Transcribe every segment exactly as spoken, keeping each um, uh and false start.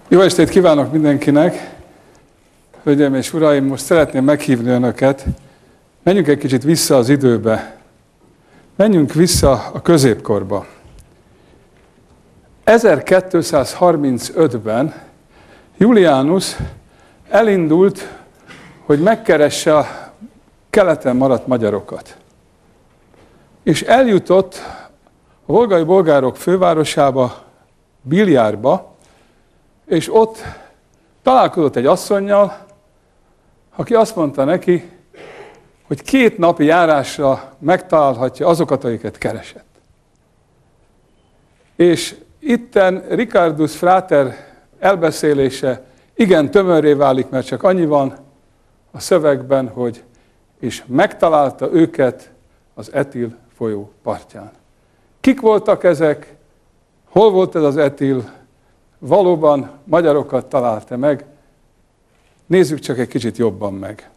Jó estét kívánok mindenkinek! Hölgyeim és uraim, most szeretném meghívni önöket. Menjünk egy kicsit vissza az időbe. Menjünk vissza a középkorba. ezerkétszázharmincötben Julianus elindult, hogy megkeresse a keleten maradt magyarokat. És eljutott a volgai bolgárok fővárosába, Biljárba, és ott találkozott egy asszonnyal, aki azt mondta neki, hogy két napi járásra megtalálhatja azokat, akiket keresett. És itten Richardus Frater elbeszélése igen tömörré válik, mert csak annyi van a szövegben, hogy és megtalálta őket az Etil folyó partján. Kik voltak ezek? Hol volt ez az Etil? Valóban magyarokat találta meg. Nézzük csak egy kicsit jobban meg.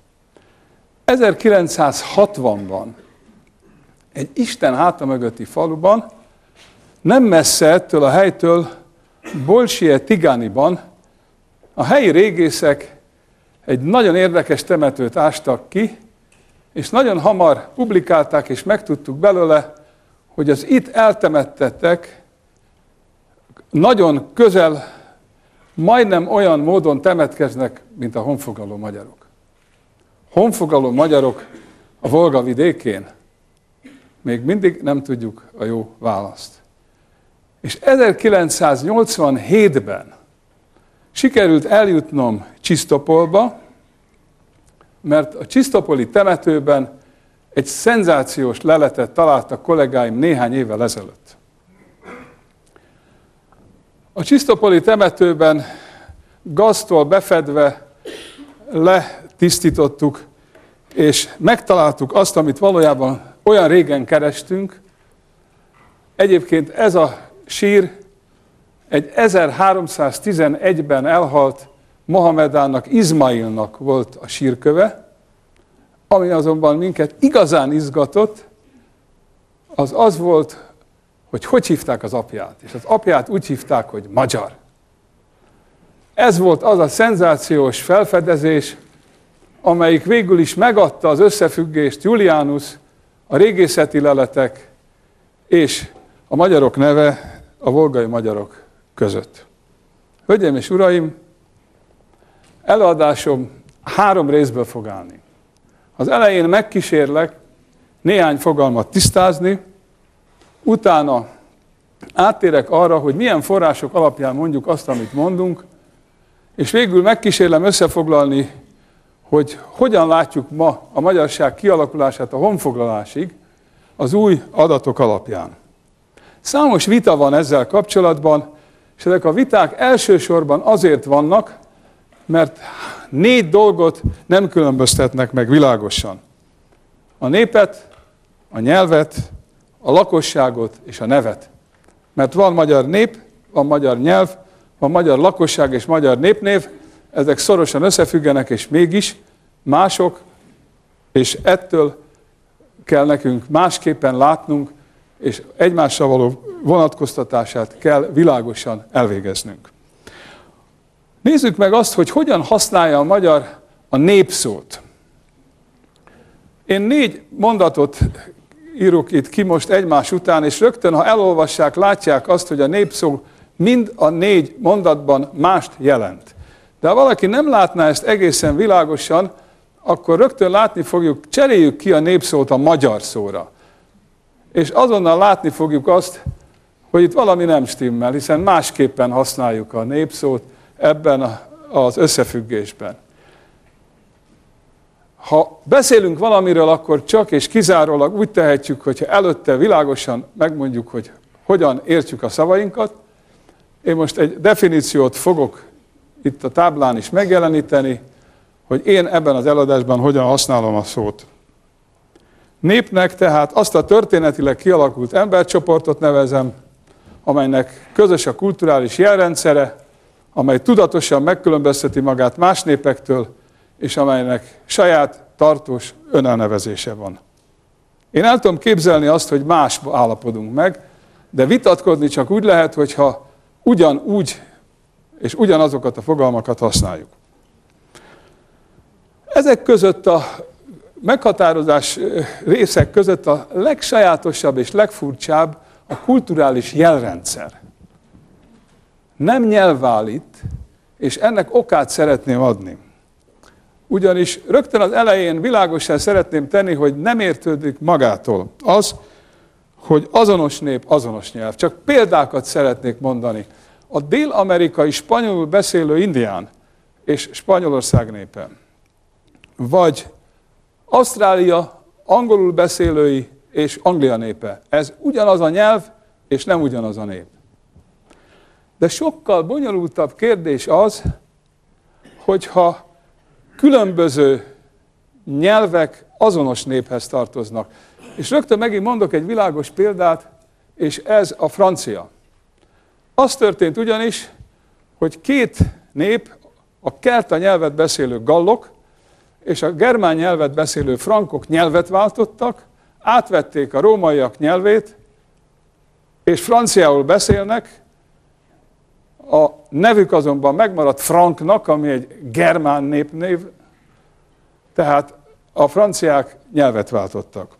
ezerkilencszázhatvanban egy Isten háta mögötti faluban, nem messze ettől a helytől, Bolsie Tigániban a helyi régészek egy nagyon érdekes temetőt ástak ki, és nagyon hamar publikálták, és megtudtuk belőle, hogy az itt eltemettettek nagyon közel, majdnem olyan módon temetkeznek, mint a honfoglaló magyarok. Honfoglaló magyarok a Volga vidékén? Még mindig nem tudjuk a jó választ. És ezerkilencszáznyolcvanhétben sikerült eljutnom Csisztopolba, mert a csisztopoli temetőben egy szenzációs leletet találtak kollégáim néhány évvel ezelőtt. A csisztopoli temetőben gaztól befedve letisztítottuk, és megtaláltuk azt, amit valójában olyan régen kerestünk. Egyébként ez a sír egy ezerháromszáztizenegyben elhalt Mohamedánnak, Izmailnak volt a sírköve, ami azonban minket igazán izgatott, az az volt, hogy hogy hívták az apját. És az apját úgy hívták, hogy magyar. Ez volt az a szenzációs felfedezés, amelyik végül is megadta az összefüggést Julianus, a régészeti leletek és a magyarok neve a volgai magyarok között. Hölgyeim és uraim, előadásom három részből fog állni. Az elején megkísérlek néhány fogalmat tisztázni, utána áttérek arra, hogy milyen források alapján mondjuk azt, amit mondunk, és végül megkísérlem összefoglalni, hogy hogyan látjuk ma a magyarság kialakulását a honfoglalásig az új adatok alapján. Számos vita van ezzel kapcsolatban, és ezek a viták elsősorban azért vannak, mert négy dolgot nem különböztetnek meg világosan. A népet, a nyelvet, a lakosságot és a nevet. Mert van magyar nép, van magyar nyelv, van magyar lakosság és magyar népnév, ezek szorosan összefüggenek, és mégis mások, és ettől kell nekünk másképpen látnunk, és egymással való vonatkoztatását kell világosan elvégeznünk. Nézzük meg azt, hogy hogyan használja a magyar a népszót. Én négy mondatot írok itt ki most egymás után, és rögtön, ha elolvassák, látják azt, hogy a népszó mind a négy mondatban mást jelent. De ha valaki nem látná ezt egészen világosan, akkor rögtön látni fogjuk, cseréljük ki a népszót a magyar szóra. És azonnal látni fogjuk azt, hogy itt valami nem stimmel, hiszen másképpen használjuk a népszót ebben az összefüggésben. Ha beszélünk valamiről, akkor csak és kizárólag úgy tehetjük, hogyha előtte világosan megmondjuk, hogy hogyan értjük a szavainkat. Én most egy definíciót fogok itt a táblán is megjeleníteni, hogy én ebben az előadásban hogyan használom a szót. Népnek tehát azt a történetileg kialakult embercsoportot nevezem, amelynek közös a kulturális jelrendszere, amely tudatosan megkülönbözteti magát más népektől, és amelynek saját tartós önelnevezése van. Én el tudom képzelni azt, hogy más állapodunk meg, de vitatkozni csak úgy lehet, hogyha ugyanúgy és ugyanazokat a fogalmakat használjuk. Ezek között a meghatározás részek között a legsajátosabb és legfurcsább a kulturális jelrendszer. Nem nyelv áll itt, és ennek okát szeretném adni. Ugyanis rögtön az elején világosan szeretném tenni, hogy nem értődik magától az, hogy azonos nép, azonos nyelv. Csak példákat szeretnék mondani. A dél-amerikai spanyolul beszélő indián és Spanyolország népe, vagy Ausztrália angolul beszélői és Anglia népe. Ez ugyanaz a nyelv, és nem ugyanaz a nép. De sokkal bonyolultabb kérdés az, hogyha különböző nyelvek azonos néphez tartoznak. És rögtön megint mondok egy világos példát, és ez a francia. Az történt ugyanis, hogy két nép, a kelta nyelvet beszélő gallok, és a germán nyelvet beszélő frankok nyelvet váltottak, átvették a rómaiak nyelvét, és franciául beszélnek, a nevük azonban megmaradt franknak, ami egy germán népnév, tehát a franciák nyelvet váltottak.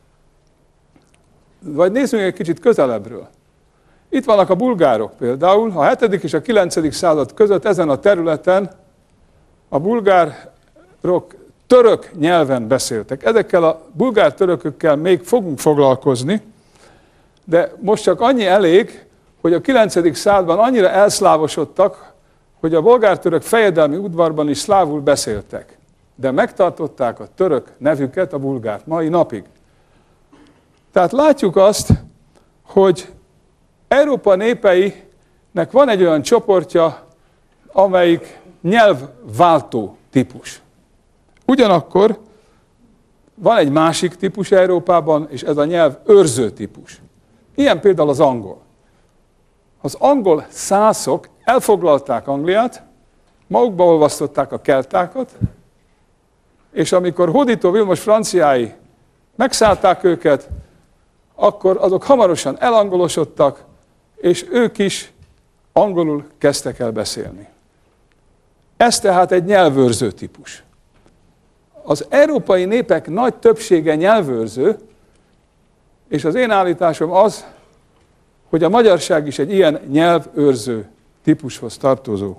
Vagy nézzünk egy kicsit közelebbről. Itt vannak a bulgárok például. A hetedik és a kilencedik század között ezen a területen a bulgárok török nyelven beszéltek. Ezekkel a bulgár törökökkel még fogunk foglalkozni, de most csak annyi elég, hogy a kilencedik században annyira elszlávosodtak, hogy a bolgár-török fejedelmi udvarban is szlávul beszéltek. De megtartották a török nevüket, a bulgárt, mai napig. Tehát látjuk azt, hogy Európa népeinek van egy olyan csoportja, amelyik nyelvváltó típus. Ugyanakkor van egy másik típus Európában, és ez a nyelv őrző típus. Ilyen például az angol. Az angol szászok elfoglalták Angliát, magukba olvasztották a keltákat, és amikor hódító Vilmos franciái megszállták őket, akkor azok hamarosan elangolosodtak, és ők is angolul kezdtek el beszélni. Ez tehát egy nyelvőrző típus. Az európai népek nagy többsége nyelvőrző, és az én állításom az, hogy a magyarság is egy ilyen nyelvőrző típushoz tartozó.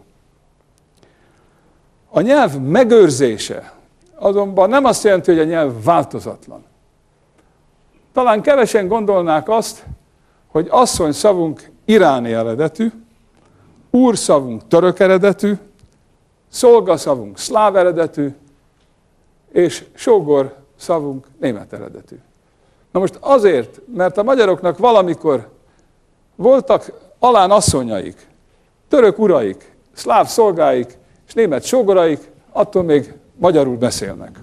A nyelv megőrzése azonban nem azt jelenti, hogy a nyelv változatlan. Talán kevesen gondolnák azt, hogy asszony szavunk iráni eredetű, úr szavunk török eredetű, szolga szavunk szláv eredetű, és sógor szavunk német eredetű. Na most azért, mert a magyaroknak valamikor voltak alán asszonyaik, török uraik, szláv szolgáik és német sógoraik, attól még magyarul beszélnek.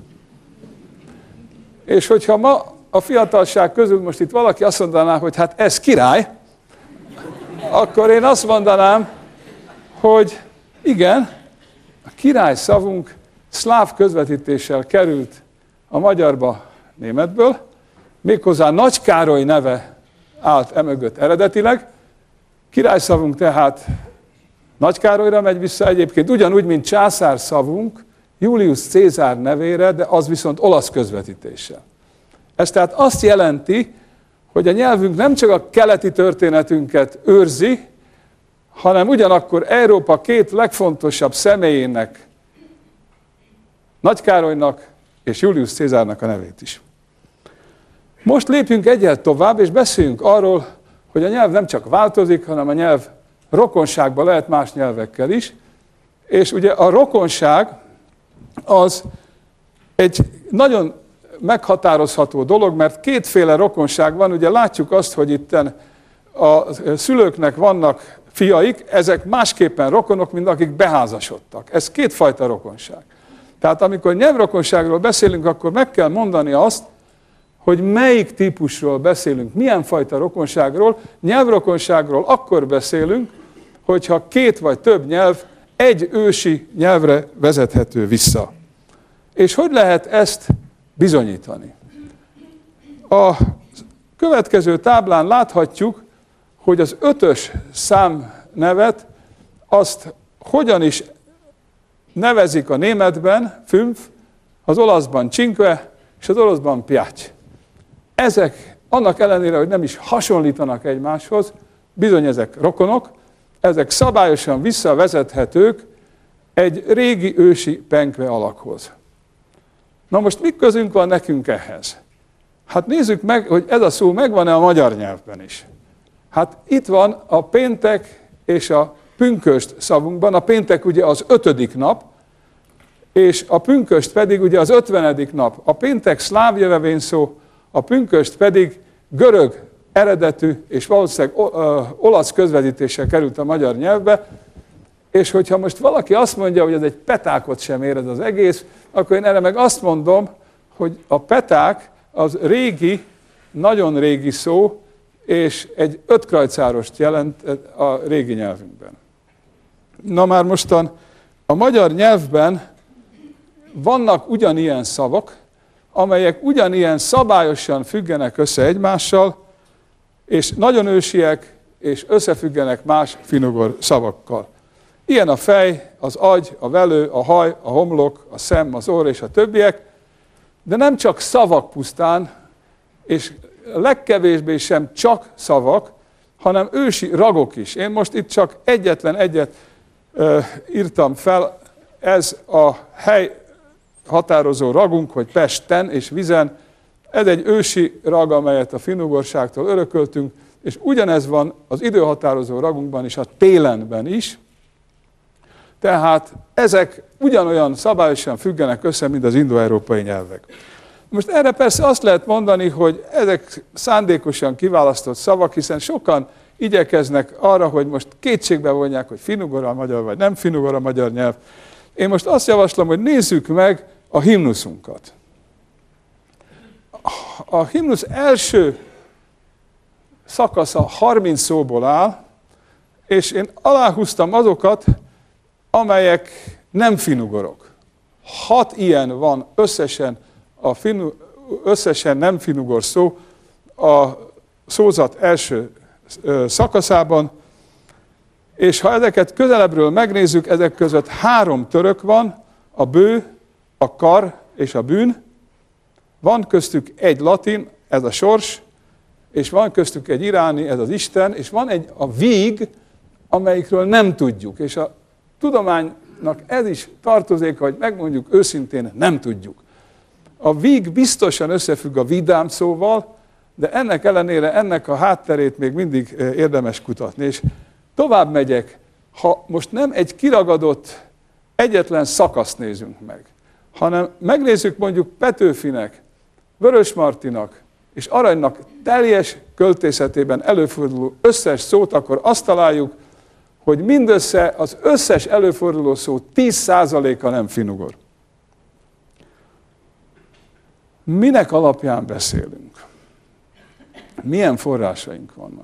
És hogyha ma a fiatalság közül most itt valaki azt mondaná, hogy hát ez király, akkor én azt mondanám, hogy igen, a király szavunk szláv közvetítéssel került a magyarba németből, méghozzá Nagy Károly neve állt emögött eredetileg. Királyszavunk tehát Nagy Károlyra megy vissza egyébként, ugyanúgy, mint császár szavunk Julius Cézár nevére, de az viszont olasz közvetítéssel. Ez tehát azt jelenti, hogy a nyelvünk nem csak a keleti történetünket őrzi, hanem ugyanakkor Európa két legfontosabb személyének, Nagy Károlynak és Julius Cézárnak a nevét is. Most lépjünk egyel tovább, és beszéljünk arról, hogy a nyelv nem csak változik, hanem a nyelv rokonságban lehet más nyelvekkel is. És ugye a rokonság az egy nagyon meghatározható dolog, mert kétféle rokonság van. Ugye látjuk azt, hogy itten a szülőknek vannak fiaik, ezek másképpen rokonok, mint akik beházasodtak. Ez kétfajta rokonság. Tehát amikor nyelvrokonságról beszélünk, akkor meg kell mondani azt, hogy melyik típusról beszélünk, milyen fajta rokonságról. Nyelvrokonságról akkor beszélünk, hogyha két vagy több nyelv egy ősi nyelvre vezethető vissza. És hogy lehet ezt bizonyítani? A következő táblán láthatjuk, hogy az ötös számnevet azt hogyan is nevezik a németben fünf, az olaszban cinque, és az oroszban piac. Ezek annak ellenére, hogy nem is hasonlítanak egymáshoz, bizony ezek rokonok, ezek szabályosan visszavezethetők egy régi ősi penkve alakhoz. Na most mi közünk van nekünk ehhez? Hát nézzük meg, hogy ez a szó megvan-e a magyar nyelvben is. Hát itt van a péntek és a pünkösd szavunkban. A péntek ugye az ötödik nap, és a pünkösd pedig ugye az ötvenedik nap. A péntek szláv jövevényszó, a pünkösd pedig görög eredetű, és valószínűleg olasz közvetítéssel került a magyar nyelvbe, és hogyha most valaki azt mondja, hogy ez egy petákot sem ér ez az egész, akkor én erre meg azt mondom, hogy a peták az régi, nagyon régi szó, és egy ötkrajcárost jelent a régi nyelvünkben. Na már mostan a magyar nyelvben vannak ugyanilyen szavak, amelyek ugyanilyen szabályosan függenek össze egymással, és nagyon ősiek, és összefüggenek más finugor szavakkal. Ilyen a fej, az agy, a velő, a haj, a homlok, a szem, az orr és a többiek, de nem csak szavak pusztán, és legkevésbé sem csak szavak, hanem ősi ragok is. Én most itt csak egyetlen egyet ö, írtam fel, ez a hely határozó ragunk, hogy Pesten és Vizen, ez egy ősi rag, amelyet a finnugorságtól örököltünk, és ugyanez van az időhatározó ragunkban és a télenben is. Tehát ezek ugyanolyan szabályosan függenek össze, mint az indoeurópai nyelvek. Most erre persze azt lehet mondani, hogy ezek szándékosan kiválasztott szavak, hiszen sokan igyekeznek arra, hogy most kétségbe vonják, hogy finnugor a magyar, vagy nem finnugor a magyar nyelv. Én most azt javaslom, hogy nézzük meg a himnuszunkat. A himnusz első szakasza harminc szóból áll, és én aláhúztam azokat, amelyek nem finnugorok. Hat ilyen van összesen, a finu, összesen nem finnugor szó a szózat első szakaszában, és ha ezeket közelebbről megnézzük, ezek között három török van, a bő, a kar és a bűn, van köztük egy latin, ez a sors, és van köztük egy iráni, ez az Isten, és van egy a víg, amelyikről nem tudjuk, és a tudománynak ez is tartozik, hogy megmondjuk őszintén, nem tudjuk. A víg biztosan összefügg a vidám szóval, de ennek ellenére ennek a hátterét még mindig érdemes kutatni. És tovább megyek, ha most nem egy kiragadott egyetlen szakaszt nézünk meg, hanem megnézzük mondjuk Petőfinek, Vörösmartynak és Aranynak teljes költészetében előforduló összes szót, akkor azt találjuk, hogy mindössze az összes előforduló szó tíz százaléka nem finnugor. Minek alapján beszélünk? Milyen forrásaink vannak?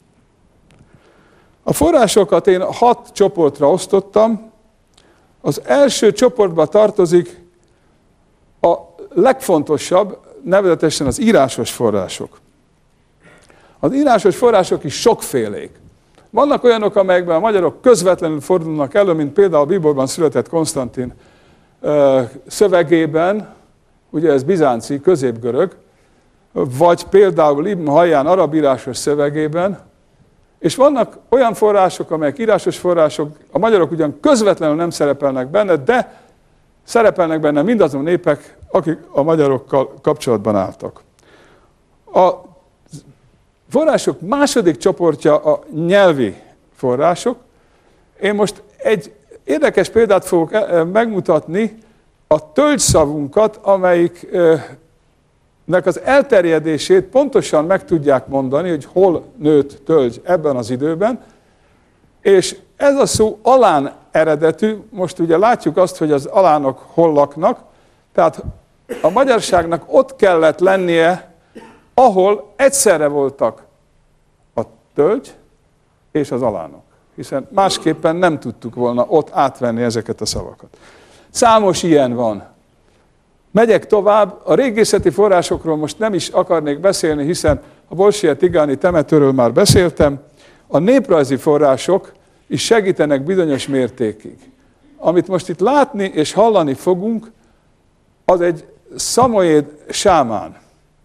A forrásokat én hat csoportra osztottam. Az első csoportba tartozik a legfontosabb, nevezetesen az írásos források. Az írásos források is sokfélék. Vannak olyanok, amelyekben a magyarok közvetlenül fordulnak elő, mint például a Bíborban született Konstantin szövegében, ugye ez bizánci, középgörög, vagy például Ibn Hajján arab írásos szövegében, és vannak olyan források, amelyek írásos források, a magyarok ugyan közvetlenül nem szerepelnek benne, de szerepelnek benne mindazon népek, akik a magyarokkal kapcsolatban álltak. A források második csoportja a nyelvi források. Én most egy érdekes példát fogok megmutatni, a tölgyszavunkat, amelyiknek az elterjedését pontosan meg tudják mondani, hogy hol nőtt tölgy ebben az időben, és ez a szó alán eredetű, most ugye látjuk azt, hogy az alánok hol laknak, tehát a magyarságnak ott kellett lennie, ahol egyszerre voltak a tölgy és az alánok, hiszen másképpen nem tudtuk volna ott átvenni ezeket a szavakat. Számos ilyen van. Megyek tovább, a régészeti forrásokról most nem is akarnék beszélni, hiszen a Bolsije Tigáni temetőről már beszéltem. A néprajzi források is segítenek bizonyos mértékig. Amit most itt látni és hallani fogunk, az egy szamoéd sámán.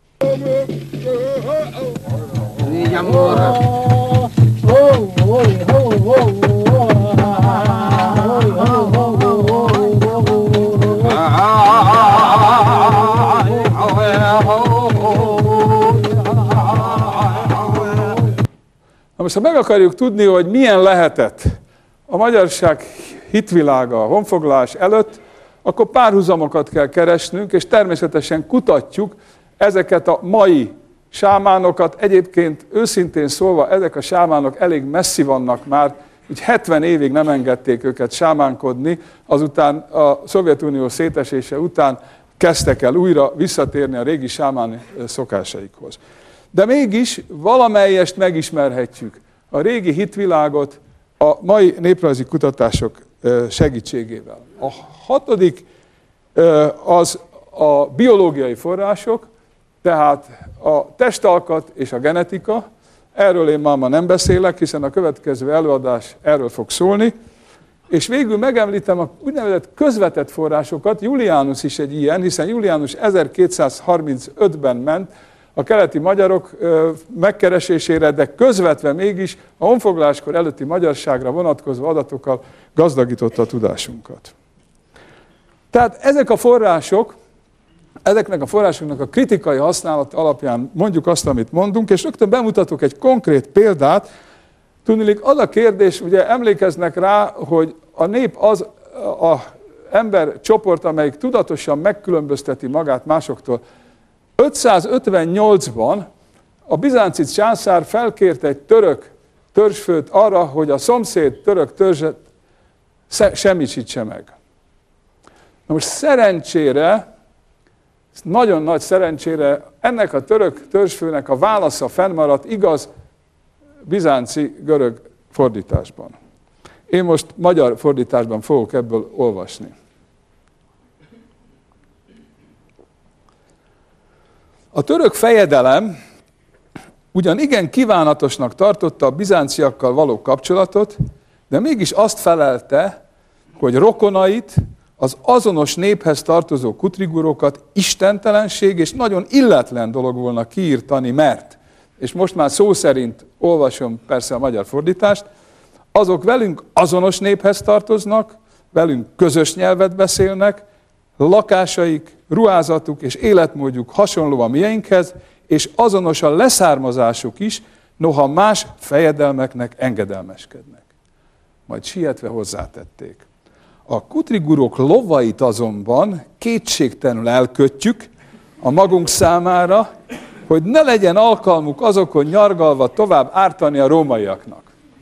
Na most, ha meg akarjuk tudni, hogy milyen lehetett a magyarság hitvilága a honfoglalás előtt, akkor párhuzamokat kell keresnünk, és természetesen kutatjuk ezeket a mai sámánokat. Egyébként őszintén szólva, ezek a sámánok elég messzi vannak már, úgy hetven évig nem engedték őket sámánkodni, azután a Szovjetunió szétesése után kezdtek el újra visszatérni a régi sámán szokásaikhoz. De mégis valamelyest megismerhetjük a régi hitvilágot a mai néprajzi kutatások segítségével. A hatodik az a biológiai források, tehát a testalkat és a genetika. Erről én már ma nem beszélek, hiszen a következő előadás erről fog szólni. És végül megemlítem a úgynevezett közvetett forrásokat. Julianus is egy ilyen, hiszen Julianus ezerkétszázharmincötben ment a keleti magyarok megkeresésére, de közvetve mégis a honfoglaláskor előtti magyarságra vonatkozó adatokkal gazdagította a tudásunkat. Tehát ezek a források, ezeknek a forrásoknak a kritikai használat alapján mondjuk azt, amit mondunk, és rögtön bemutatok egy konkrét példát. Tudniillik, az a kérdés, ugye emlékeznek rá, hogy a nép az az ember csoport, amelyik tudatosan megkülönbözteti magát másoktól. ötszázötvennyolcban a bizánci császár felkért egy török törzsfőt arra, hogy a szomszéd török törzset semmisítse meg. Na most szerencsére, nagyon nagy szerencsére ennek a török törzsfőnek a válasza fennmaradt, igaz, bizánci görög fordításban. Én most magyar fordításban fogok ebből olvasni. A török fejedelem ugyan igen kívánatosnak tartotta a bizánciakkal való kapcsolatot, de mégis azt felelte, hogy rokonait, az azonos néphez tartozó kutrigurokat istentelenség és nagyon illetlen dolog volna kiírtani, mert, és most már szó szerint olvasom persze a magyar fordítást, azok velünk azonos néphez tartoznak, velünk közös nyelvet beszélnek, lakásaik, ruházatuk és életmódjuk hasonló a mieinkhez, és azonos a leszármazásuk is, noha más fejedelmeknek engedelmeskednek. Majd sietve hozzátették. A kutrigurok lovait azonban kétségtelenül elkötjük a magunk számára, hogy ne legyen alkalmuk azokon nyargalva tovább ártani a rómaiaknak.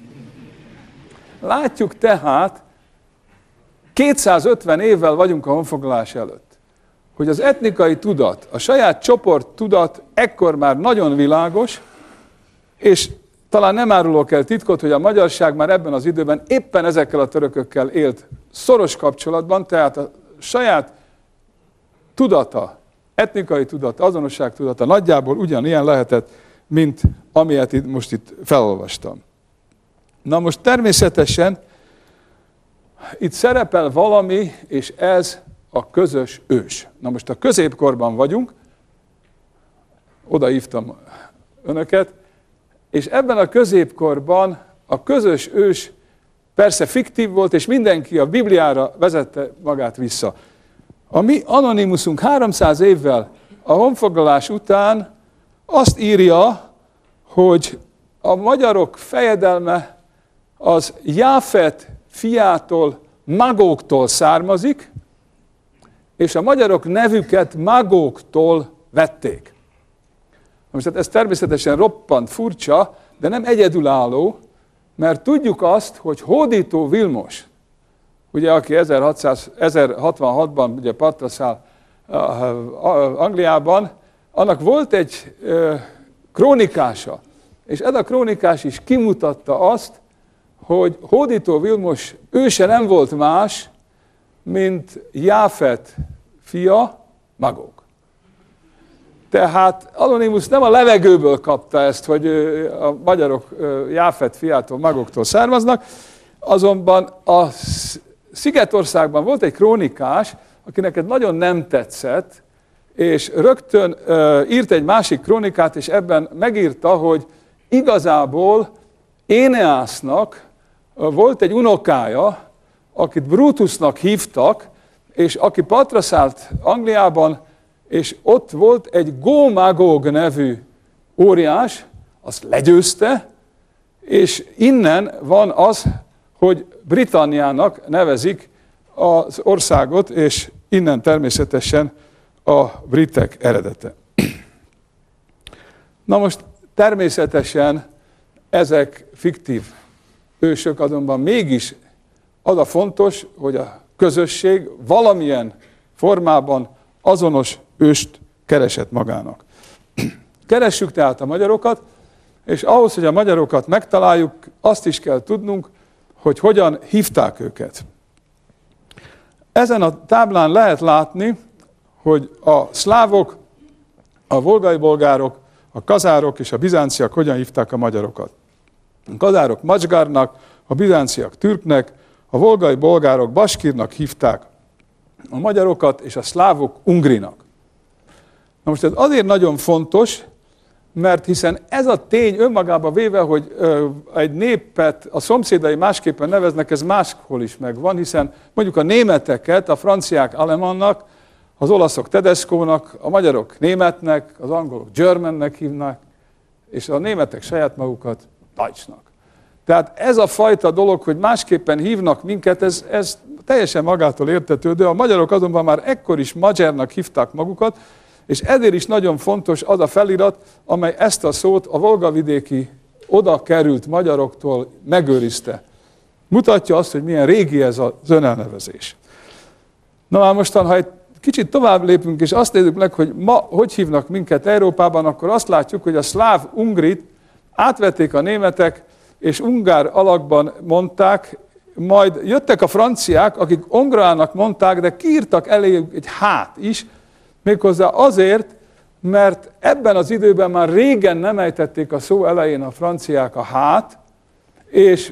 Látjuk tehát, kétszázötven évvel vagyunk a honfoglalás előtt, hogy az etnikai tudat, a saját csoport tudat ekkor már nagyon világos, és talán nem árulok el titkot, hogy a magyarság már ebben az időben éppen ezekkel a törökökkel élt szoros kapcsolatban, tehát a saját tudata, etnikai tudata, azonosság tudata nagyjából ugyanilyen lehetett, mint amilyet itt, most itt felolvastam. Na most természetesen itt szerepel valami, és ez a közös ős. Na most a középkorban vagyunk, oda hívtam önöket, és ebben a középkorban a közös ős persze fiktív volt, és mindenki a Bibliára vezette magát vissza. A mi anonimusunk háromszáz évvel a honfoglalás után azt írja, hogy a magyarok fejedelme az Jáfet fiától, Magóktól származik, és a magyarok nevüket Magóktól vették. Most hát ez természetesen roppant furcsa, de nem egyedülálló, mert tudjuk azt, hogy Hódító Vilmos, ugye, aki ezerhatvanhatban ugye partra száll Angliában, annak volt egy krónikása, és ez a krónikás is kimutatta azt, hogy Hódító Vilmos őse nem volt más, mint Jáfet fia, Magók. Tehát Anonymus nem a levegőből kapta ezt, hogy a magyarok Jáfet fiától, Magóktól származnak. Azonban a Szigetországban volt egy krónikás, akinek ez nagyon nem tetszett, és rögtön uh, írt egy másik krónikát, és ebben megírta, hogy igazából Éneásznak uh, volt egy unokája, akit Brutusnak hívtak, és aki partra szállt Angliában, és ott volt egy Gómagóg nevű óriás, azt legyőzte, és innen van az, hogy Britanniának nevezik az országot, és innen természetesen a britek eredete. Na most természetesen ezek fiktív ősök, azonban mégis az a fontos, hogy a közösség valamilyen formában azonos őst keresett magának. Keressük tehát a magyarokat, és ahhoz, hogy a magyarokat megtaláljuk, azt is kell tudnunk, hogy hogyan hívták őket. Ezen a táblán lehet látni, hogy a szlávok, a volgai bolgárok, a kazárok és a bizánciak hogyan hívták a magyarokat. A kazárok Macsgárnak, a bizánciak Türknek, a volgai bolgárok Baskirnak hívták a magyarokat, és a szlávok Ungrinak. Na most ez azért nagyon fontos, mert hiszen ez a tény önmagában véve, hogy ö, egy népet a szomszédai másképpen neveznek, ez máshol is megvan, hiszen mondjuk a németeket a franciák alemannak, az olaszok Tedescónak, a magyarok németnek, az angolok Germannek hívnak, és a németek saját magukat Deutschnak. Tehát ez a fajta dolog, hogy másképpen hívnak minket, ez, ez teljesen magától értetődő. A magyarok azonban már ekkor is magyarnak hívták magukat, és ezért is nagyon fontos az a felirat, amely ezt a szót a volgavidéki oda került magyaroktól megőrizte. Mutatja azt, hogy milyen régi ez az önelnevezés. Na már mostan, ha egy kicsit tovább lépünk, és azt nézzük meg, hogy ma hogy hívnak minket Európában, akkor azt látjuk, hogy a szláv ungrit átvették a németek, és ungár alakban mondták, majd jöttek a franciák, akik ongrának mondták, de kiírtak eléjük egy hát is, méghozzá azért, mert ebben az időben már régen nem ejtették a szó elején a franciák a hát, és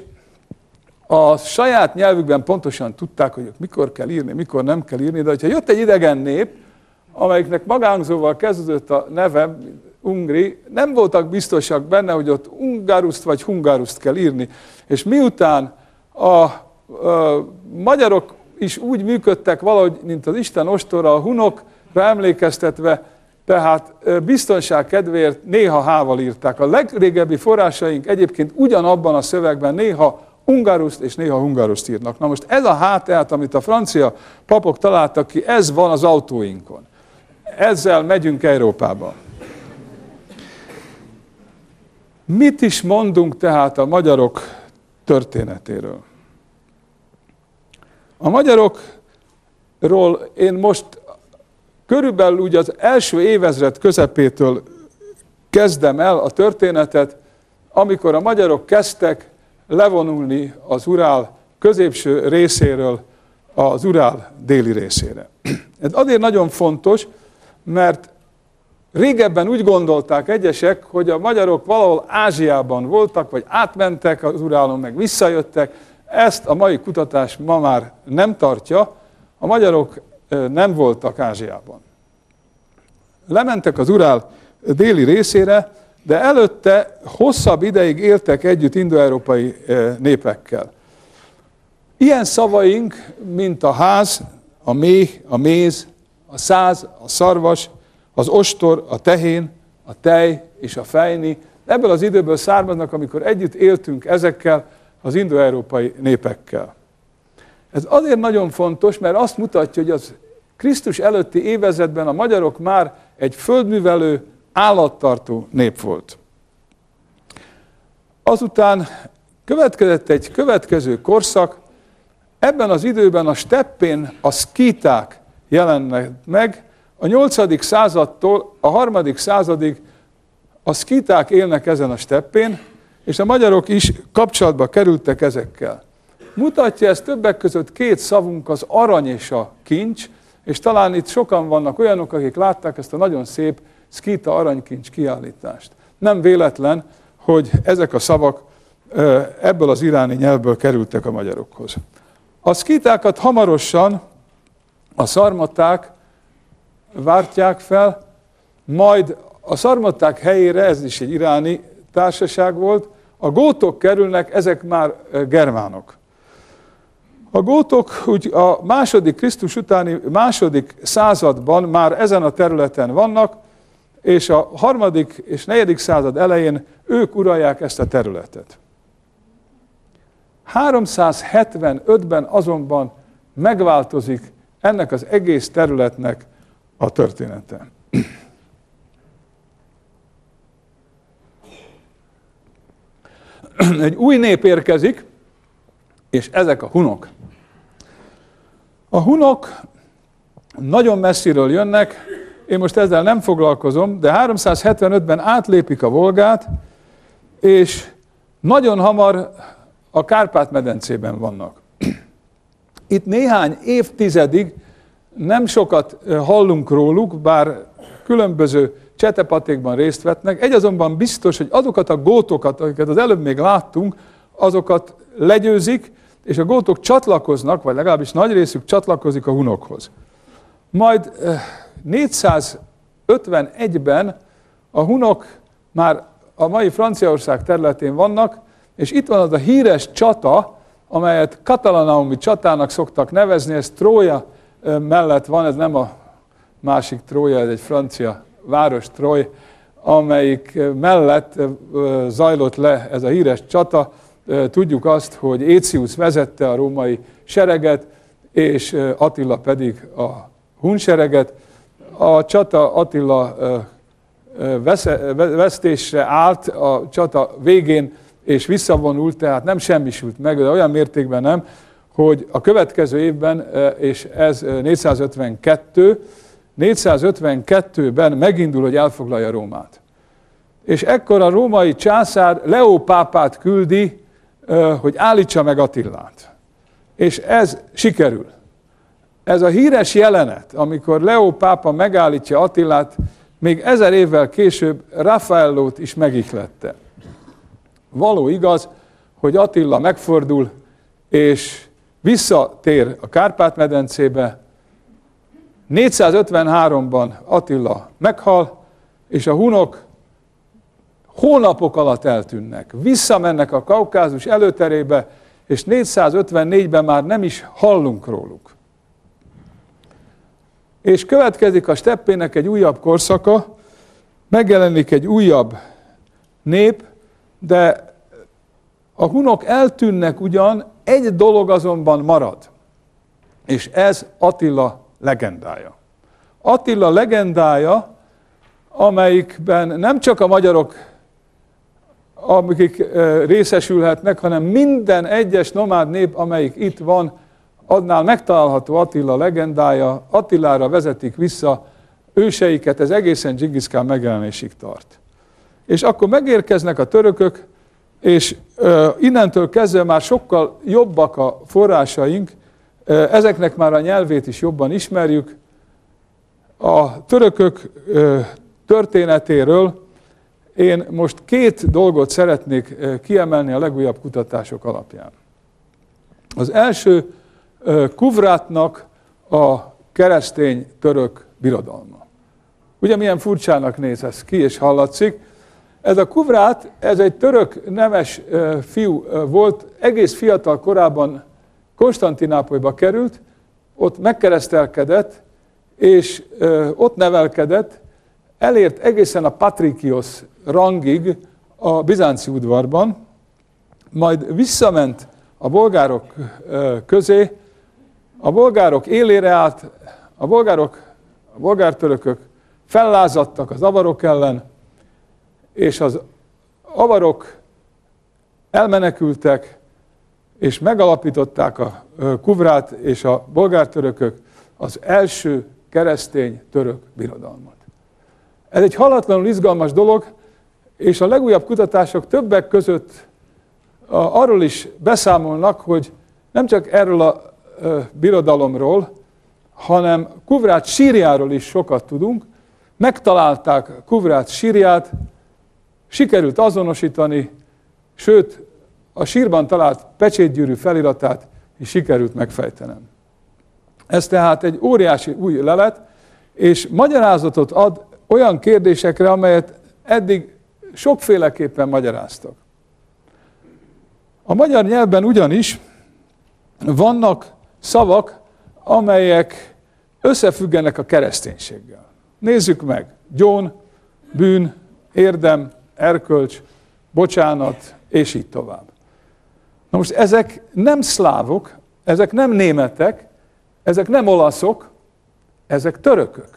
a saját nyelvükben pontosan tudták, hogy mikor kell írni, mikor nem kell írni, de hogyha jött egy idegen nép, amelyiknek magánzóval kezdődött a neve, ungri, nem voltak biztosak benne, hogy ott ungáruszt vagy hungáruszt kell írni. És miután a, a magyarok is úgy működtek valahogy, mint az Isten ostora, a hunokra emlékeztetve, tehát biztonság kedvéért néha hával írták. A legrégebbi forrásaink egyébként ugyanabban a szövegben néha ungáruszt és néha hungáruszt írnak. Na most ez a hát, tehát, amit a francia papok találtak ki, ez van az autóinkon. Ezzel megyünk Európába. Mit is mondunk tehát a magyarok történetéről? A magyarokról én most körülbelül úgy az első évezred közepétől kezdem el a történetet, amikor a magyarok kezdtek levonulni az Urál középső részéről az Urál déli részére. Ez azért nagyon fontos, mert régebben úgy gondolták egyesek, hogy a magyarok valahol Ázsiában voltak, vagy átmentek az Urálon, meg visszajöttek. Ezt a mai kutatás ma már nem tartja. A magyarok nem voltak Ázsiában. Lementek az Urál déli részére, de előtte hosszabb ideig éltek együtt indoeurópai népekkel. Ilyen szavaink, mint a ház, a méh, a méz, a száz, a szarvas, az ostor, a tehén, a tej és a fejni, ebből az időből származnak, amikor együtt éltünk ezekkel az indoeurópai népekkel. Ez azért nagyon fontos, mert azt mutatja, hogy az Krisztus előtti évezredben a magyarok már egy földművelő, állattartó nép volt. Azután következett egy következő korszak, ebben az időben a steppén a szkíták jelennek meg, a nyolcadik századtól a harmadik századig a szkíták élnek ezen a steppén, és a magyarok is kapcsolatba kerültek ezekkel. Mutatja ez többek között két szavunk, az arany és a kincs, és talán itt sokan vannak olyanok, akik látták ezt a nagyon szép szkíta aranykincs kiállítást. Nem véletlen, hogy ezek a szavak ebből az iráni nyelvből kerültek a magyarokhoz. A szkítákat hamarosan a szarmaták váltják fel, majd a szarmaták helyére, ez is egy iráni társaság volt, a gótok kerülnek, ezek már germánok. A gótok úgy a második Krisztus utáni második században már ezen a területen vannak, és a harmadik és negyedik század elején ők uralják ezt a területet. háromszázhetvenötben azonban megváltozik ennek az egész területnek a története. Egy új nép érkezik, és ezek a hunok. A hunok nagyon messziről jönnek, én most ezzel nem foglalkozom, de háromszázhetvenötben átlépik a Volgát, és nagyon hamar a Kárpát-medencében vannak. Itt néhány évtizedig nem sokat hallunk róluk, bár különböző csetepatékban részt vettnek. Egy azonban biztos, hogy azokat a gótokat, akiket az előbb még láttunk, azokat legyőzik, és a gótok csatlakoznak, vagy legalábbis nagy részük csatlakozik a hunokhoz. Majd négyszázötvenegyben a hunok már a mai Franciaország területén vannak, és itt van az a híres csata, amelyet katalanaumi csatának szoktak nevezni, ez Trója mellett van, ez nem a másik Trója, ez egy francia város, Troy, amelyik mellett zajlott le ez a híres csata. Tudjuk azt, hogy Écius vezette a római sereget, és Attila pedig a hun sereget. A csata Attila vesztésre állt a csata végén, és visszavonult, tehát nem semmisült meg, de olyan mértékben nem, hogy a következő évben, és ez négyszázötvenkettő, négyszázötvenkettőben megindul, hogy elfoglalja Rómát. És ekkor a római császár Leó pápát küldi, hogy állítsa meg Attilát. És ez sikerül. Ez a híres jelenet, amikor Leó pápa megállítja Attilát, még ezer évvel később Raffaellót is megihlette. Való igaz, hogy Attila megfordul, és visszatér a Kárpát-medencébe. négyszázötvenháromban Attila meghal, és a hunok hónapok alatt eltűnnek. Visszamennek a Kaukázus előterébe, és négyszázötvennégyben már nem is hallunk róluk. És következik a steppének egy újabb korszaka, megjelenik egy újabb nép, de a hunok eltűnnek ugyan, egy dolog azonban marad, és ez Attila legendája. Attila legendája, amelyikben nem csak a magyarok, akik részesülhetnek, hanem minden egyes nomád nép, amelyik itt van, annál megtalálható Attila legendája, Attilára vezetik vissza őseiket, ez egészen Dzsingisz Kán megjelenésig tart. És akkor megérkeznek a törökök, és innentől kezdve már sokkal jobbak a forrásaink, ezeknek már a nyelvét is jobban ismerjük. A törökök történetéről én most két dolgot szeretnék kiemelni a legújabb kutatások alapján. Az első Kuvrátnak a keresztény török birodalma. Ugye milyen furcsának néz ez ki, és hallatszik. Ez a Kuvrát, ez egy török nemes fiú volt, egész fiatal korában Konstantinápolyba került, ott megkeresztelkedett, és ott nevelkedett, elért egészen a Patrikiosz rangig a bizánci udvarban, majd visszament a bolgárok közé, a bolgárok élére állt, a bolgárok, a bolgártörökök fellázadtak az avarok ellen, és az avarok elmenekültek, és megalapították a Kuvrát, és a bolgártörökök az első keresztény török birodalmat. Ez egy halatlanul izgalmas dolog, és a legújabb kutatások többek között arról is beszámolnak, hogy nem csak erről a birodalomról, hanem Kuvrát sírjáról is sokat tudunk. Megtalálták Kuvrát sírját, sikerült azonosítani, sőt, a sírban talált pecsétgyűrű feliratát is sikerült megfejtenem. Ez tehát egy óriási új lelet, és magyarázatot ad olyan kérdésekre, amelyet eddig sokféleképpen magyaráztak. A magyar nyelvben ugyanis vannak szavak, amelyek összefüggenek a kereszténységgel. Nézzük meg. Gyón, bűn, érdem, erkölcs, bocsánat, és így tovább. Na most ezek nem szlávok, ezek nem németek, ezek nem olaszok, ezek törökök.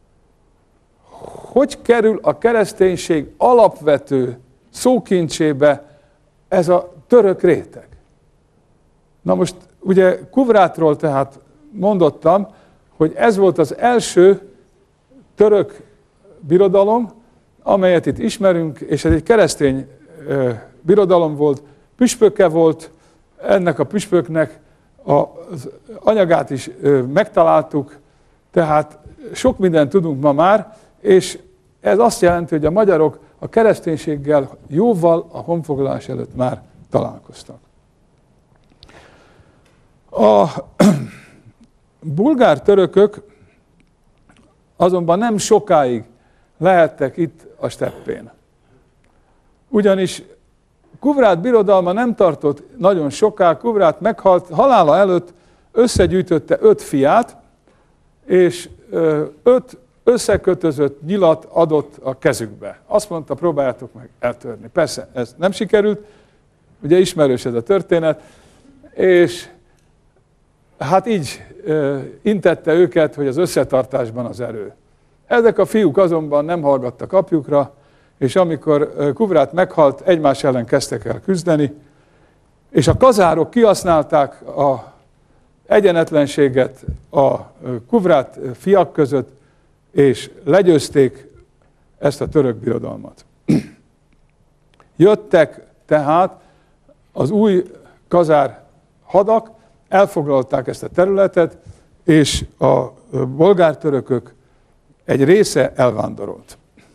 Hogy kerül a kereszténység alapvető szókincsébe ez a török réteg? Na most ugye Kuvrátról tehát mondottam, hogy ez volt az első török birodalom, amelyet itt ismerünk, és ez egy keresztény birodalom volt, püspöke volt, ennek a püspöknek az anyagát is megtaláltuk, tehát sok mindent tudunk ma már, és ez azt jelenti, hogy a magyarok a kereszténységgel jóval a honfoglalás előtt már találkoztak. A bulgár törökök azonban nem sokáig lehettek itt a steppén. Ugyanis Kuvrát birodalma nem tartott nagyon soká, Kuvrát meghalt, halála előtt összegyűjtötte öt fiát, és öt összekötözött nyilat adott a kezükbe. Azt mondta, próbáljátok meg eltörni. Persze, ez nem sikerült, ugye ismerős ez a történet, és hát így intette őket, hogy az összetartásban az erő. Ezek a fiúk azonban nem hallgattak apjukra, és amikor Kuvrát meghalt, egymás ellen kezdtek el küzdeni, és a kazárok kihasználták az egyenetlenséget a Kuvrát fiak között, és legyőzték ezt a török birodalmat. Jöttek tehát az új kazár hadak, elfoglalták ezt a területet, és a bolgártörökök egy része elvándorolt.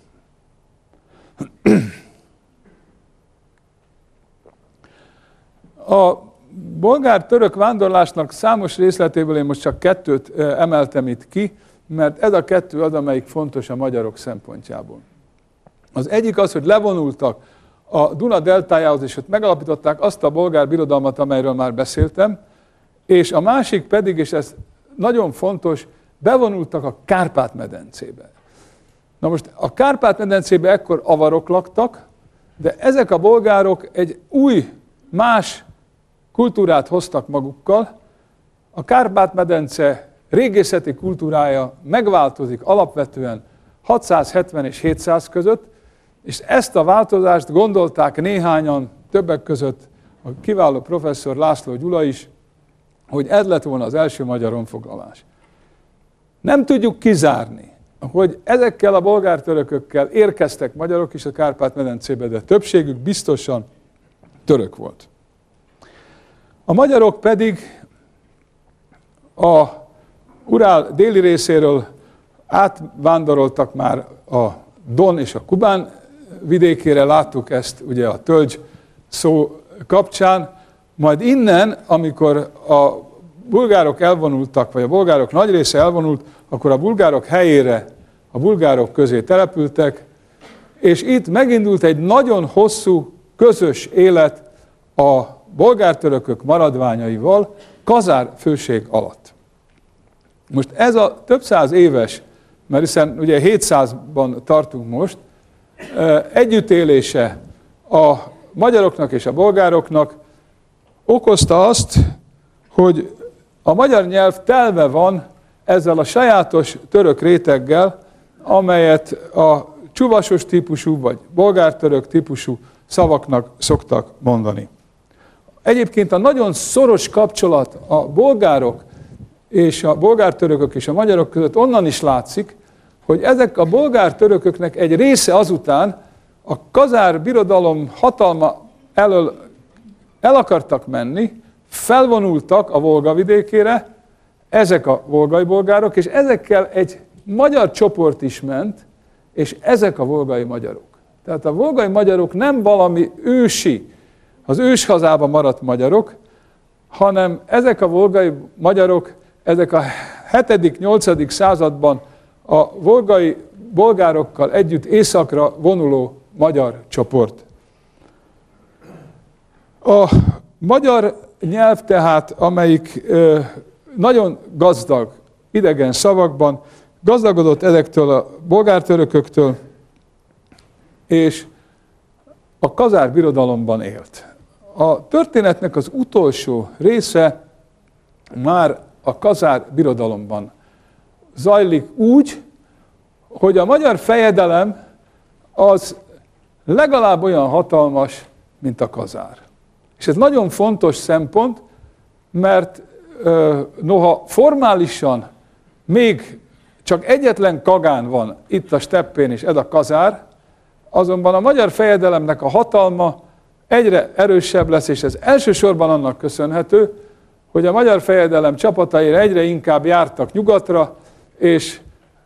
A bolgár-török vándorlásnak számos részletéből én most csak kettőt emeltem itt ki, mert ez a kettő az, amelyik fontos a magyarok szempontjából. Az egyik az, hogy levonultak a Duna deltájához, és ott megalapították azt a bolgár birodalmat, amelyről már beszéltem, és a másik pedig, és ez nagyon fontos, bevonultak a Kárpát-medencébe. Na most a Kárpát-medencébe ekkor avarok laktak, de ezek a bolgárok egy új, más kultúrát hoztak magukkal. A Kárpát-medence régészeti kultúrája megváltozik alapvetően hatszázhetven és hétszáz között, és ezt a változást gondolták néhányan, többek között a kiváló professzor László Gyula is, hogy ez lett volna az első magyar honfoglalás. Nem tudjuk kizárni, hogy ezekkel a bolgártörökökkel érkeztek magyarok is a Kárpát-medencébe, de többségük biztosan török volt. A magyarok pedig a Urál déli részéről átvándoroltak már a Don és a Kubán vidékére, láttuk ezt ugye a tölgy szó kapcsán, majd innen, amikor a bulgárok elvonultak, vagy a bolgárok nagy része elvonult, akkor a bulgárok helyére a bulgárok közé települtek, és itt megindult egy nagyon hosszú, közös élet a bolgártörökök maradványaival Kazár főség alatt. Most ez a több száz éves, mert hiszen ugye hétszázban tartunk most, együttélése a magyaroknak és a bolgároknak okozta azt, hogy a magyar nyelv telve van ezzel a sajátos török réteggel, amelyet a csuvasos típusú vagy bolgártörök típusú szavaknak szoktak mondani. Egyébként a nagyon szoros kapcsolat a bolgárok és a bolgártörökök és a magyarok között onnan is látszik, hogy ezek a bolgártörököknek egy része azután a kazár birodalom hatalma elől el akartak menni, felvonultak a Volga vidékére, ezek a volgai bolgárok, és ezekkel egy magyar csoport is ment, és ezek a volgai magyarok. Tehát a volgai magyarok nem valami ősi, az őshazában maradt magyarok, hanem ezek a volgai magyarok, ezek a hetedik-nyolcadik században a volgai bolgárokkal együtt északra vonuló magyar csoport. A magyar nyelv tehát, amelyik nagyon gazdag idegen szavakban, gazdagodott ezektől a bolgártörököktől, és a kazár birodalomban élt. A történetnek az utolsó része már a kazár birodalomban zajlik úgy, hogy a magyar fejedelem az legalább olyan hatalmas, mint a kazár. És ez nagyon fontos szempont, mert noha formálisan még csak egyetlen kagán van itt a steppén, és ez a kazár, azonban a magyar fejedelemnek a hatalma egyre erősebb lesz, és ez elsősorban annak köszönhető, hogy a magyar fejedelem csapataira egyre inkább jártak nyugatra, és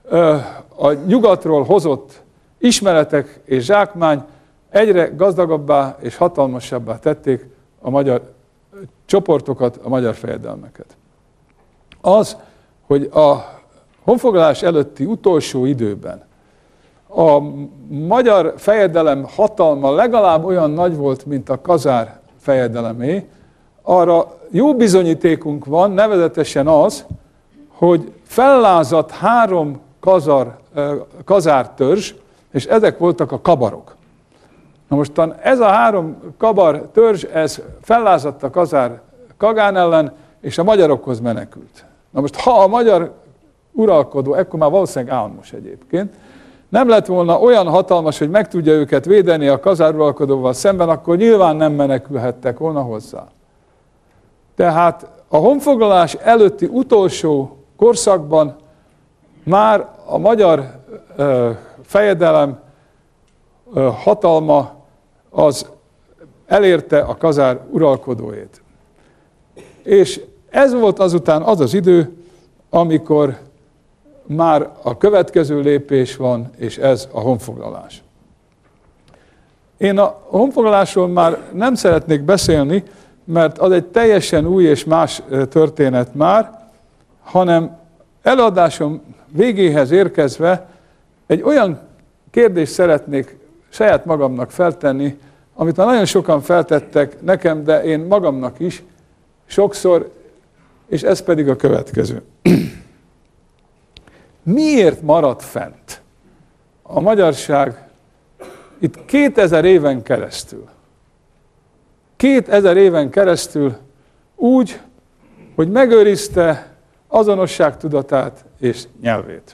a nyugatról hozott ismeretek és zsákmány egyre gazdagabbá és hatalmasabbá tették a magyar csoportokat, a magyar fejedelmeket. Az, hogy a honfoglalás előtti utolsó időben a magyar fejedelem hatalma legalább olyan nagy volt, mint a kazár fejedelemé, arra jó bizonyítékunk van, nevezetesen az, hogy fellázadt három kazar, kazár törzs, és ezek voltak a kabarok. Na mostan ez a három kabar törzs, ez fellázadt a kazár kagán ellen, és a magyarokhoz menekült. Na most, ha a magyar uralkodó, ekkor már valószínűleg álmos egyébként, nem lett volna olyan hatalmas, hogy meg tudja őket védeni a kazár uralkodóval szemben, akkor nyilván nem menekülhettek volna hozzá. Tehát a honfoglalás előtti utolsó korszakban már a magyar ö, fejedelem ö, hatalma az elérte a kazár uralkodóét. És ez volt azután az az idő, amikor már a következő lépés van, és ez a honfoglalás. Én a honfoglalásról már nem szeretnék beszélni, mert az egy teljesen új és más történet már, hanem előadásom végéhez érkezve egy olyan kérdést szeretnék saját magamnak feltenni, amit már nagyon sokan feltettek nekem, de én magamnak is sokszor, és ez pedig a következő. Miért maradt fent a magyarság itt kétezer éven keresztül? Kétezer éven keresztül úgy, hogy megőrizte azonosságtudatát és nyelvét.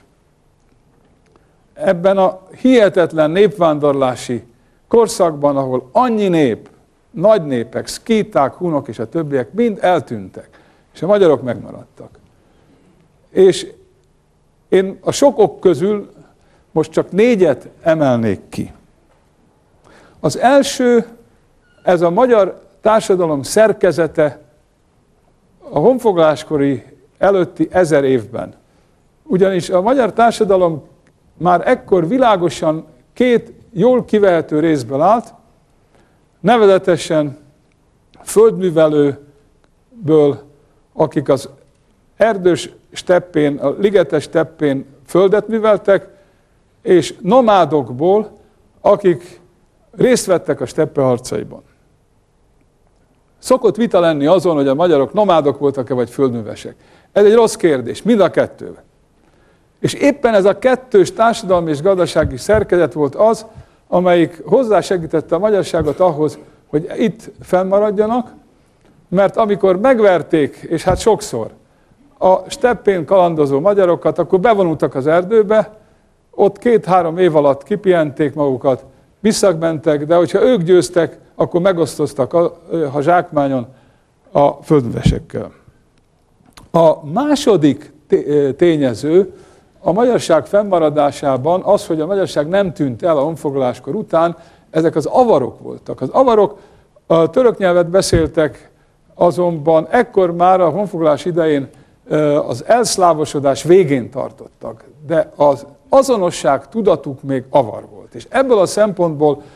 Ebben a hihetetlen népvándorlási korszakban, ahol annyi nép, nagy népek, szkíták, hunok és a többiek mind eltűntek, és a magyarok megmaradtak. És én a sok ok közül most csak négyet emelnék ki. Az első, ez a magyar társadalom szerkezete a honfoglaláskori előtti ezer évben. Ugyanis a magyar társadalom már ekkor világosan két jól kivehető részből állt, nevezetesen földművelőből, akik az erdős steppén, a ligetes steppén földet műveltek, és nomádokból, akik részt vettek a steppe harcaiban. Szokott vita lenni azon, hogy a magyarok nomádok voltak-e, vagy földművesek. Ez egy rossz kérdés, mind a kettő. És éppen ez a kettős társadalmi és gazdasági szerkezet volt az, amelyik hozzásegítette a magyarságot ahhoz, hogy itt fennmaradjanak, mert amikor megverték, és hát sokszor, a steppén kalandozó magyarokat, akkor bevonultak az erdőbe, ott két-három év alatt kipihenték magukat, visszamentek, de hogyha ők győztek, akkor megosztoztak a, a zsákmányon a földművesekkel. A második tényező a magyarság fennmaradásában az, hogy a magyarság nem tűnt el a honfoglaláskor után, ezek az avarok voltak. Az avarok a török nyelvet beszéltek, azonban ekkor már a honfoglalás idején az elszlávosodás végén tartottak, de az azonosság tudatuk még avar volt. És ebből a szempontból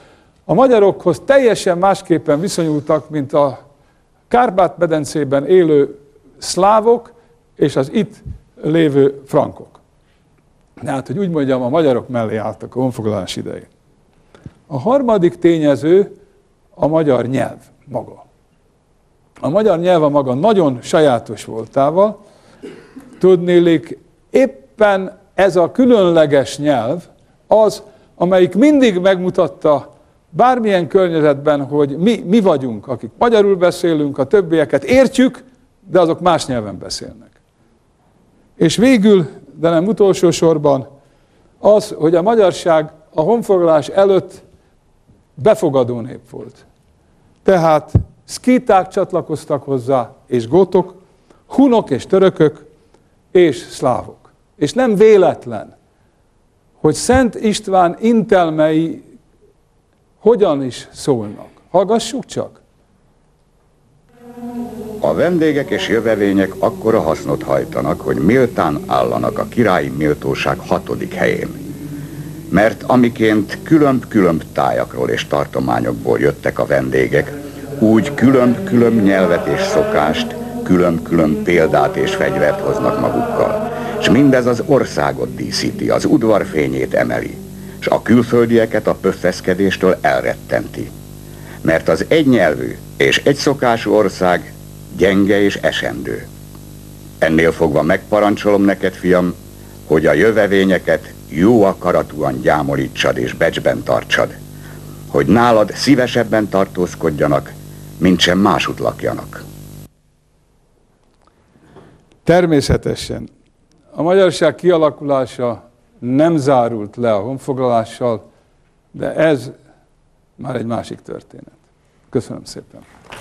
a magyarokhoz teljesen másképpen viszonyultak, mint a Kárpát-medencében élő szlávok és az itt lévő frankok. Tehát, hogy úgy mondjam, a magyarok mellé álltak a honfoglalás idején. A harmadik tényező a magyar nyelv maga. A magyar nyelv a maga nagyon sajátos voltával, tudnélik, éppen ez a különleges nyelv az, amelyik mindig megmutatta bármilyen környezetben, hogy mi, mi vagyunk, akik magyarul beszélünk, a többieket értjük, de azok más nyelven beszélnek. És végül, de nem utolsó sorban, az, hogy a magyarság a honfoglalás előtt befogadó nép volt. Tehát szkíták csatlakoztak hozzá, és gótok, hunok és törökök, és szlávok. És nem véletlen, hogy Szent István intelmei hogyan is szólnak. Hallgassuk csak! A vendégek és jövevények akkora hasznot hajtanak, hogy méltán állanak a királyi méltóság hatodik helyén. Mert amiként különb-különb tájakról és tartományokból jöttek a vendégek, úgy különb-különb nyelvet és szokást, különb-különb példát és fegyvert hoznak magukkal. És mindez az országot díszíti, az udvar fényét emeli, és a külföldieket a pöffeszkedéstől elrettenti. Mert az egynyelvű és egyszokású ország gyenge és esendő. Ennél fogva megparancsolom neked, fiam, hogy a jövevényeket jó akaratúan gyámolítsad és becsben tartsad, hogy nálad szívesebben tartózkodjanak, mint sem másút lakjanak. Természetesen a magyarság kialakulása nem zárult le a honfoglalással, de ez már egy másik történet. Köszönöm szépen!